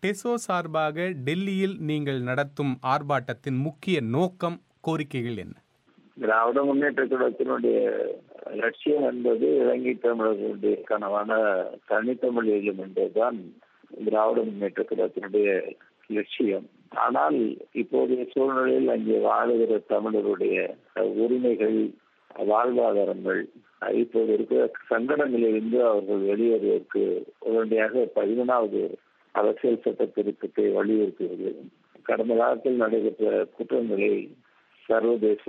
டெசோ சார்பாக டெல்லியில் நீங்கள் நடத்தும் ஆர்ப்பாட்டத்தின் முக்கிய நோக்கம், கோரிக்கைகள் என்ன? திராவிட முன்னேற்ற கழகத்தினுடைய லட்சியம் என்பது இலங்கை தமிழர்களுடைய கனவான தனித்தமிழ் எழும் என்பதுதான் திராவிட முன்னேற்ற கழகத்தினுடைய லட்சியம். ஆனால் இப்போதைய சூழ்நிலையில் அங்கே வாழுகிற தமிழருடைய உரிமைகள், வாழ்வாதாரங்கள், இப்போது இருக்கிற சங்கடங்களிலிருந்து அவர்கள் வெளியேறுவதற்கு உடனடியாக 11வது அரசியல் சட்ட திருத்தத்தை வலியுறுத்துவது, கடந்த காலத்தில் நடைபெற்ற குற்றங்களை சர்வதேச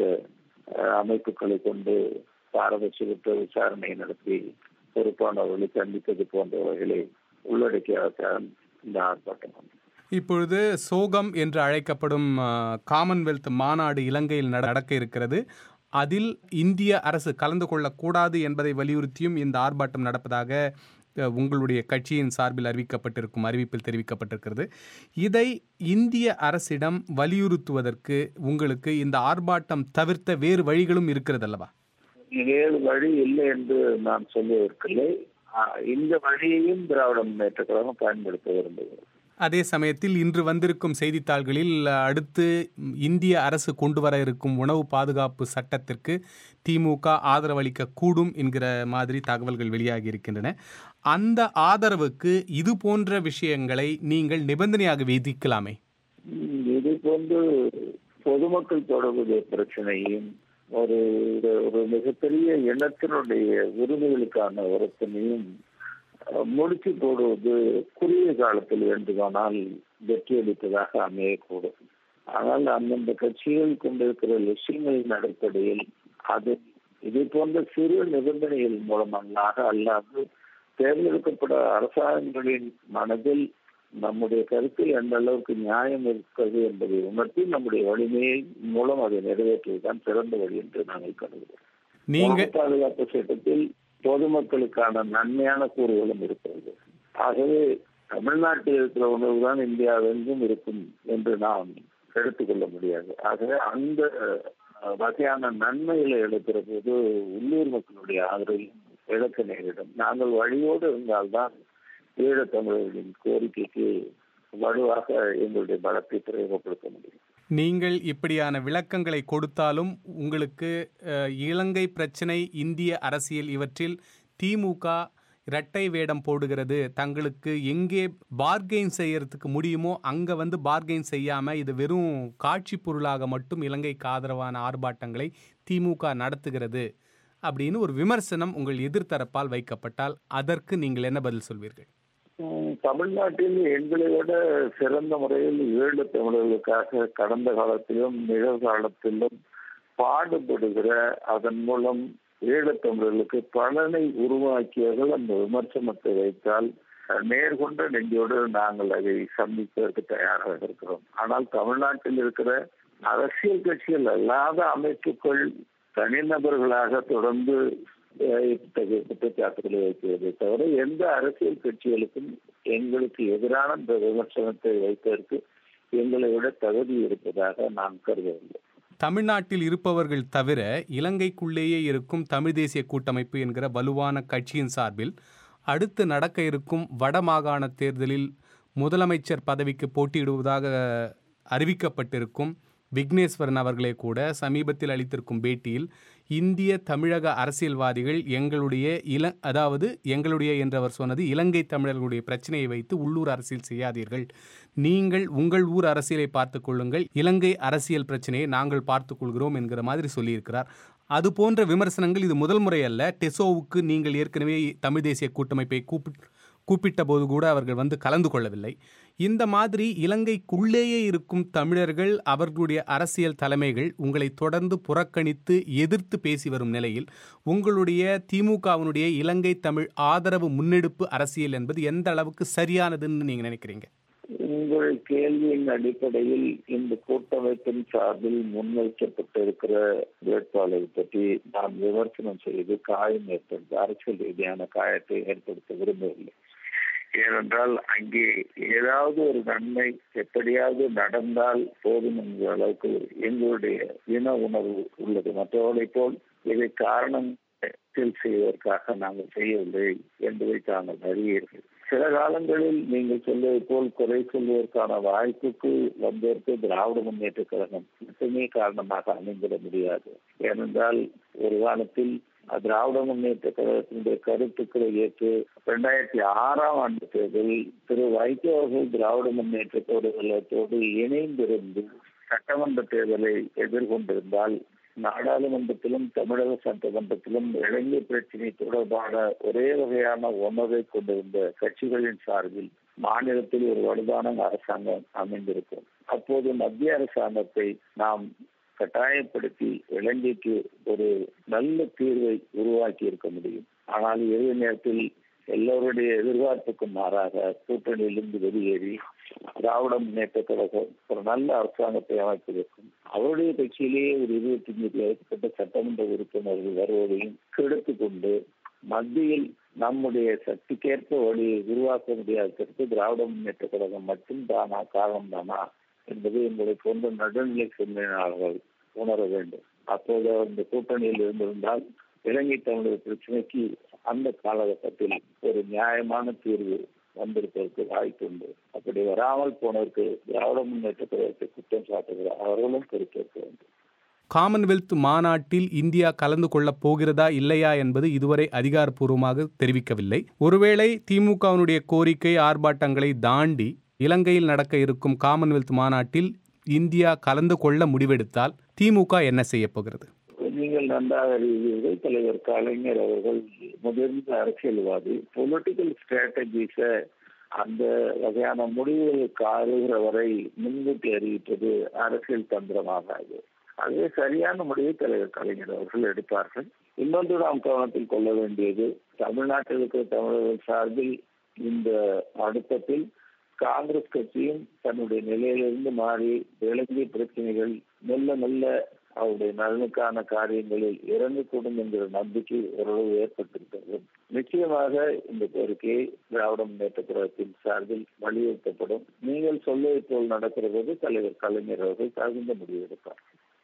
அமைப்புகளை கொண்டு பாரபட்சமற்ற விசாரணை நடத்தி பொறுப்பானவர்களை கண்டிப்பது போன்றவர்களை உள்ளடக்கியதான் இந்த ஆர்ப்பாட்டம். இப்பொழுது சோகம் என்று அழைக்கப்படும் காமன்வெல்த் மாநாடு இலங்கையில் நடக்க இருக்கிறது. அதில் இந்திய அரசு கலந்து கொள்ளக்கூடாது என்பதை வலியுறுத்தியும் இந்த ஆர்ப்பாட்டம் நடப்பதாக உங்களுடைய கட்சியின் சார்பில் அறிவிப்பில் தெரிவிக்கப்பட்டிருக்கிறது. இதை இந்திய அரசிடம் வலியுறுத்துவதற்கு உங்களுக்கு இந்த ஆர்ப்பாட்டம் தவிர்த்த வேறு வழிகளும் இருக்கிறது அல்லவா? வேறு வழி இல்லை என்று நான் சொல்வதற்கில்லை. இந்த வழியையும் திராவிட முன்னேற்ற கழகம் பயன்படுத்த விரும்புகிறது. அதே சமயத்தில் இன்று வந்திருக்கும் செய்தித்தாள்களில் அடுத்து இந்திய அரசு கொண்டு வர இருக்கும் உணவு பாதுகாப்பு சட்டத்திற்கு திமுக ஆதரவளிக்க கூடும் என்கிற மாதிரி தகவல்கள் வெளியாகி இருக்கின்றன. அந்த ஆதரவுக்கு இது போன்ற விஷயங்களை நீங்கள் நிபந்தனையாக விதிக்கலாமே? இது போன்று பொதுமக்கள் தொடர்புடைய பிரச்சனையும் ஒரு மிகப்பெரிய இனத்தினுடைய உரிமைகளுக்கான ஒருத்தனையும் முடிச்சு போடுவது குறுகிய காலத்தில் வேண்டுமானால் வெற்றியளிப்பதாக அமையக்கூடும். ஆனால் அந்தந்த கட்சிகள் கொண்டிருக்கிற லட்சியங்களின் அடிப்படையில் அது இதை போன்ற சிறு நிபந்தனைகள் மூலமாக அல்லாது தேர்ந்தெடுக்கப்பட அரசாங்கங்களின் மனதில் நம்முடைய கருத்தில் எந்த அளவுக்கு நியாயம் இருக்கிறது என்பதை உணர்த்தி நம்முடைய வலிமையை மூலம் அதை நிறைவேற்றுவதுதான் சிறந்த வழி என்று நாங்கள் கருதுகிறோம். பாதுகாப்பு சட்டத்தில் பொதுமக்களுக்கான நன்மையான கூறுகளும் இருக்கிறது. ஆகவே தமிழ்நாட்டில் இருக்கிற உணவு தான் இந்தியாவெங்கும் இருக்கும் என்று நாம் எடுத்துக்கொள்ள முடியாது. ஆகவே அந்த வகையான நன்மைகளை எடுக்கிற போது உள்ளூர் மக்களுடைய ஆதரவையும் இழக்க நேரிடும். நாங்கள் வழியோடு இருந்தால்தான் ஈழத்தமிழர்களின் கோரிக்கைக்கு வலுவாக எங்களுடைய பலத்தை பிரயோகப்படுத்த முடியும். நீங்கள் இப்படியான விளக்கங்களை கொடுத்தாலும் உங்களுக்கு இலங்கை பிரச்சனை, இந்திய அரசியல், இவற்றில் திமுக இரட்டை வேடம் போடுகிறது. தங்களுக்கு எங்கே பார்கெயின் செய்யறதுக்கு முடியுமோ அங்கே பார்கெயின் செய்யாமல் இது வெறும் காட்சி பொருளாக மட்டும் இலங்கைக்கு ஆதரவான ஆர்ப்பாட்டங்களை திமுக நடத்துகிறது அப்படின்னு ஒரு விமர்சனம் உங்கள் எதிர்த்தரப்பால் வைக்கப்பட்டால் அதற்கு நீங்கள் என்ன பதில் சொல்வீர்கள்? தமிழ்நாட்டில் எங்களை விட சிறந்த முறையில் ஈழ தமிழர்களுக்காக கடந்த காலத்திலும் நிகழ்காலத்திலும் பாடுபடுகிற, அதன் மூலம் ஈழத்தமிழர்களுக்கு பலனை உருவாக்கியவர்கள் அந்த விமர்சனத்தை வைத்தால் நேர்கொண்ட நெஞ்சோடு நாங்கள் அதை சந்திப்பதற்கு தயாராக இருக்கிறோம். ஆனால் தமிழ்நாட்டில் இருக்கிற அரசியல் கட்சிகள் அல்லாத அமைப்புகள் தனிநபர்களாக தொடர்ந்து குற்றச்சாட்டுகளை வைக்கிறதை தவிர எந்த அரசியல் கட்சிகளுக்கும் எங்களுக்கு எதிரான இந்த விமர்சனத்தை வைப்பதற்கு எங்களை விட தகுதி இருப்பதாக நான் கருதவில்லை. தமிழ்நாட்டில் இருப்பவர்கள் தவிர இலங்கைக்குள்ளேயே இருக்கும் தமிழ் தேசிய கூட்டமைப்பு என்கிற வலுவான கட்சியின் சார்பில் அடுத்து நடக்க இருக்கும் வடமாகாண தேர்தலில் முதலமைச்சர் பதவிக்கு போட்டியிடுவதாக அறிவிக்கப்பட்டிருக்கும் விக்னேஸ்வரன் அவர்களே கூட சமீபத்தில் அளித்திருக்கும் பேட்டியில் இந்திய தமிழக அரசியல்வாதிகள் எங்களுடைய என்றவர் சொன்னது இலங்கை தமிழர்களுடைய பிரச்சனையை வைத்து உள்ளூர் அரசியல் செய்யாதீர்கள், நீங்கள் உங்கள் ஊர் அரசியலை பார்த்து கொள்ளுங்கள், இலங்கை அரசியல் பிரச்சனையை நாங்கள் பார்த்துக் கொள்கிறோம் என்கிற மாதிரி சொல்லியிருக்கிறார். அது போன்ற விமர்சனங்கள் இது முதல் முறை அல்ல. டெசோவுக்கு நீங்கள் ஏற்கனவே தமிழ் தேசிய கூட்டமைப்பை கூப்பிட்ட போது கூட அவர்கள் கலந்து கொள்ளவில்லை. இந்த மாதிரி இலங்கைக்குள்ளேயே இருக்கும் தமிழர்கள், அவர்களுடைய அரசியல் தலைமைகள் உங்களை தொடர்ந்து புறக்கணித்து எதிர்த்து பேசி வரும் நிலையில் உங்களுடைய திமுகவினுடைய இலங்கை தமிழ் ஆதரவு முன்னெடுப்பு அரசியல் என்பது எந்த அளவுக்கு சரியானதுன்னு நீங்க நினைக்கிறீங்க? உங்கள் கேள்வியின் அடிப்படையில் இந்த கூட்டமைப்பின் சார்பில் முன்வைக்கப்பட்டிருக்கிற வேட்பாளரை பற்றி நாம் விமர்சனம் செய்து அரசியல் ரீதியான காயத்தை ஏற்படுத்த விரும்பவில்லை. ஏனென்றால் அங்கே ஏதாவது ஒரு நன்மை எப்படியாவது நடந்தால் போதும் என்கிற அளவுக்கு எங்களுடைய இன உணர்வு உள்ளது. மற்றவர்களை போல் இதை காரணம் செய்வதற்காக நாங்கள் செய்யவில்லை என்பதை தாங்கள் அறிவீர்கள். சில காலங்களில் நீங்கள் சொல்வதை போல் குறை சொல்வதற்கான வாய்ப்புக்கு வந்ததற்கு திராவிட முன்னேற்ற கழகம் மட்டுமே காரணமாக அமைந்திட முடியாது. ஏனென்றால் ஒரு காலத்தில் திராவிட முன்னேற்ற கழகத்தினுடைய கருத்துக்களை ஏற்று 2006ஆம் ஆண்டு தேர்தலில் திரு வைகோ அவர்கள் திராவிட முன்னேற்ற கழகத்தோடு இணைந்திருந்து சட்டமன்ற தேர்தலை எதிர்கொண்டிருந்தால் நாடாளுமன்றத்திலும் தமிழக சட்டமன்றத்திலும் இளைஞர் பிரச்சினை தொடர்பான ஒரே வகையான உணர்வை கொண்டிருந்த கட்சிகளின் சார்பில் மாநிலத்தில் ஒரு வலுவான அரசாங்கம் அமைந்திருக்கும். அப்போது மத்திய அரசாங்கத்தை நாம் கட்டாயப்படுத்தி இலங்கைக்கு ஒரு நல்ல தீர்வை உருவாக்கி இருக்க முடியும். ஆனால் இறுதி நேரத்தில் எல்லோருடைய எதிர்பார்ப்புக்கும் மாறாக கூட்டணியிலிருந்து வெளியேறி திராவிட முன்னேற்ற கழகம் ஒரு நல்ல அரசாங்கத்தை அமைப்பதற்கும் அவருடைய கட்சியிலேயே ஒரு 25 மேற்பட்ட சட்டமன்ற உறுப்பினர்கள் வருவதையும் கெடுத்து கொண்டு மத்தியில் நம்முடைய சக்திக்கேற்ப வழியை உருவாக்க முடியாததற்கு திராவிட முன்னேற்ற கழகம் மட்டும் தானா காரணம் தானா என்பது எங்களை போன்ற நடுநிலை சிந்தனையாளர்கள் உணர வேண்டும். அப்போது அந்த கூட்டணியில் இருந்திருந்தால் இலங்கை தமிழர் பிரச்சனைக்கு அந்த காலகட்டத்தில் ஒரு நியாயமான தீர்வு வந்திருப்பதற்கு வாய்ப்பு உண்டு. அப்படி வராமல் போனதற்கு திராவிட முன்னேற்ற கழகத்தை குற்றம் சாட்டுகிறார், அவர்களும் பொறுப்பேற்க வேண்டும். காமன்வெல்த் மாநாட்டில் இந்தியா கலந்து கொள்ளப் போகிறதா இல்லையா என்பது இதுவரை அதிகாரப்பூர்வமாக தெரிவிக்கவில்லை. ஒருவேளை திமுகவினுடைய கோரிக்கை ஆர்ப்பாட்டங்களை தாண்டி இலங்கையில் நடக்க இருக்கும் காமன்வெல்த் மாநாட்டில் இந்தியா கலந்து கொள்ள முடிவெடுத்தால் திமுக என்ன செய்ய போகிறது? நீங்கள் நன்றாக அறிவீர்கள், தலைவர் கலைஞர் அவர்கள் முதிர்ந்த அரசியல்வாதி. பொலிட்டிக்கல் ஸ்ட்ராட்டஜிஸ அந்த வகையான முடிவுகளுக்கு ஆறுகிற வரை முன்கூட்டி அறிவிப்பது அரசியல் தந்திரமாகாது. அதுவே சரியான முடிவை தலைவர் கலைஞர் அவர்கள் எடுப்பார்கள். இன்னொன்று நாம் கவனத்தில் கொள்ள வேண்டியது, தமிழ்நாட்டில் இருக்கிற தமிழர்கள் சார்பில் இந்த அழுத்தத்தில் காங்கிரஸ் கட்சியும் தன்னுடைய நிலையிலிருந்து மாறி இலங்கை பிரச்சனைகள் மெல்ல மெல்ல அவருடைய நலனுக்கான காரியங்களில் இறங்கக்கூடும் என்கிற நம்பிக்கை ஓரளவு ஏற்பட்டிருக்கிறது. நிச்சயமாக இந்த கோரிக்கையை திராவிட முன்னேற்ற கழகத்தின் சார்பில் வலியுறுத்தப்படும். நீங்கள் சொல்வதை போல் நடக்கிற போது தலைவர் கலைஞர் அவர்கள் தகுந்த முடிவு எடுப்பார்.